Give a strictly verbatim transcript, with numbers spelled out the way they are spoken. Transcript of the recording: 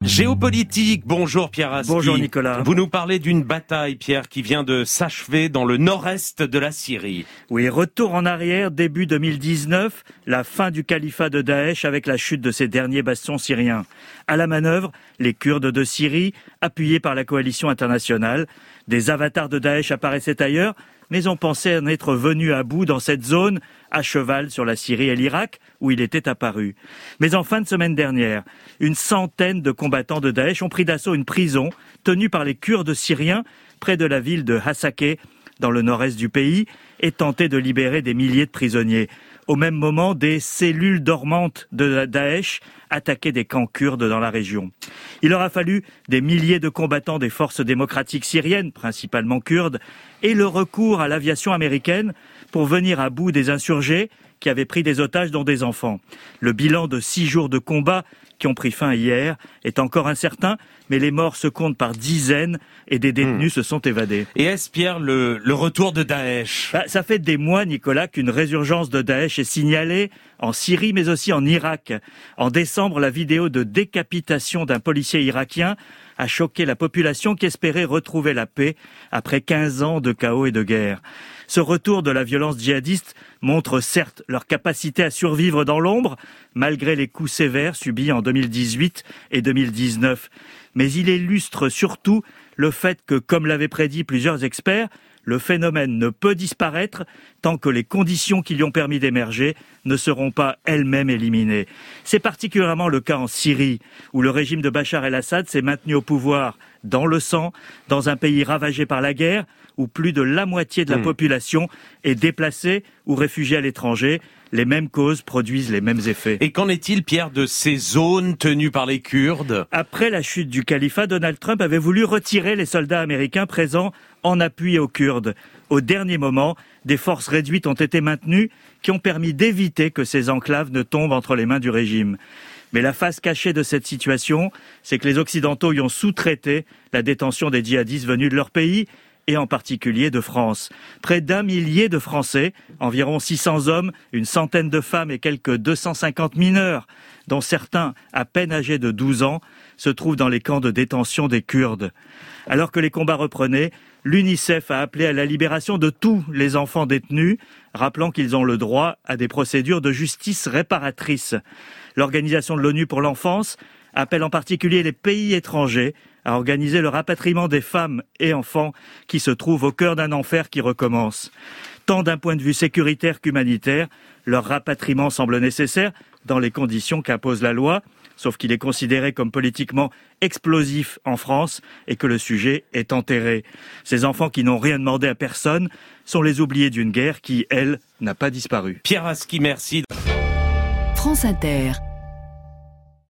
Géopolitique, bonjour Pierre Aski. Bonjour Nicolas. Vous nous parlez d'une bataille, Pierre, qui vient de s'achever dans le nord-est de la Syrie. Oui, retour en arrière, début deux mille dix-neuf, la fin du califat de Daesh avec la chute de ses derniers bastions syriens. À la manœuvre, les Kurdes de Syrie, appuyés par la coalition internationale. Des avatars de Daesh apparaissaient ailleurs, mais on pensait en être venu à bout dans cette zone, à cheval sur la Syrie et l'Irak, où il était apparu. Mais en fin de semaine dernière, une centaine de combattants de Daesh ont pris d'assaut une prison tenue par les Kurdes syriens près de la ville de Hasakeh, dans le nord-est du pays, et tenté de libérer des milliers de prisonniers. Au même moment, des cellules dormantes de Daesh attaquaient des camps kurdes dans la région. Il aura fallu des milliers de combattants des forces démocratiques syriennes, principalement kurdes, et le recours à l'aviation américaine pour venir à bout des insurgés qui avaient pris des otages dont des enfants. Le bilan de six jours de combat qui ont pris fin hier est encore incertain, mais les morts se comptent par dizaines et des détenus mmh. se sont évadés. Et est-ce, Pierre, le, le retour de Daesh ? Bah, ça fait des mois, Nicolas, qu'une résurgence de Daesh est signalée en Syrie, mais aussi en Irak. En décembre, la vidéo de décapitation d'un policier irakien a choqué la population qui espérait retrouver la paix après quinze ans de chaos et de guerre. Ce retour de la violence djihadiste montre certes leur capacité à survivre dans l'ombre, malgré les coups sévères subis en deux mille dix-huit et deux mille dix-neuf. Mais il illustre surtout le fait que, comme l'avaient prédit plusieurs experts, le phénomène ne peut disparaître tant que les conditions qui lui ont permis d'émerger ne seront pas elles-mêmes éliminées. C'est particulièrement le cas en Syrie, où le régime de Bachar el-Assad s'est maintenu au pouvoir dans le sang, dans un pays ravagé par la guerre, où plus de la moitié de la mmh. population est déplacée ou réfugiée à l'étranger. Les mêmes causes produisent les mêmes effets. Et qu'en est-il, Pierre, de ces zones tenues par les Kurdes ? Après la chute du califat, Donald Trump avait voulu retirer les soldats américains présents en appui aux Kurdes. Au dernier moment, des forces réduites ont été maintenues qui ont permis d'éviter que ces enclaves ne tombent entre les mains du régime. Mais la face cachée de cette situation, c'est que les Occidentaux y ont sous-traité la détention des djihadistes venus de leur pays, et en particulier de France. Près d'un millier de Français, environ six cents hommes, une centaine de femmes et quelques deux cent cinquante mineurs, dont certains à peine âgés de douze ans, se trouvent dans les camps de détention des Kurdes. Alors que les combats reprenaient, l'UNICEF a appelé à la libération de tous les enfants détenus, rappelant qu'ils ont le droit à des procédures de justice réparatrice. L'Organisation de l'ONU pour l'enfance appelle en particulier les pays étrangers à organiser le rapatriement des femmes et enfants qui se trouvent au cœur d'un enfer qui recommence. Tant d'un point de vue sécuritaire qu'humanitaire, leur rapatriement semble nécessaire dans les conditions qu'impose la loi, sauf qu'il est considéré comme politiquement explosif en France et que le sujet est enterré. Ces enfants qui n'ont rien demandé à personne sont les oubliés d'une guerre qui, elle, n'a pas disparu. Pierre Aski, merci. France Inter.